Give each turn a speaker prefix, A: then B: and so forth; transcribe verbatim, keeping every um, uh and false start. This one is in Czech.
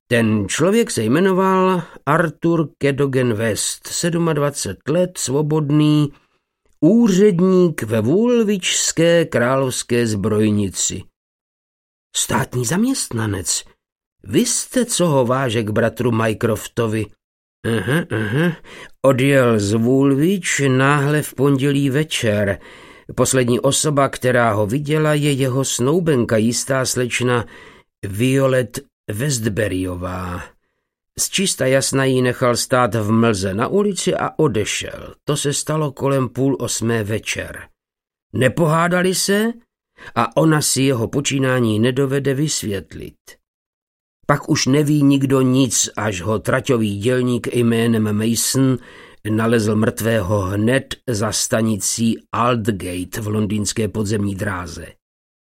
A: Ten člověk se jmenoval Arthur Cadogan West, dvacet sedm let, svobodný, úředník ve Woolwichské královské zbrojnici. Státní zaměstnanec. Vy jste, co ho váže k bratru Mycroftovi. Aha, aha. Odjel z Woolwich náhle v pondělí večer. Poslední osoba, která ho viděla, je jeho snoubenka, jistá slečna Violet Westburyová. Zčista jasna jí nechal stát v mlze na ulici a odešel. To se stalo kolem půl osmé večer. Nepohádali se a ona si jeho počínání nedovede vysvětlit. Pak už neví nikdo nic, až ho traťový dělník jménem Mason nalezl mrtvého hned za stanicí Aldgate v londýnské podzemní dráze.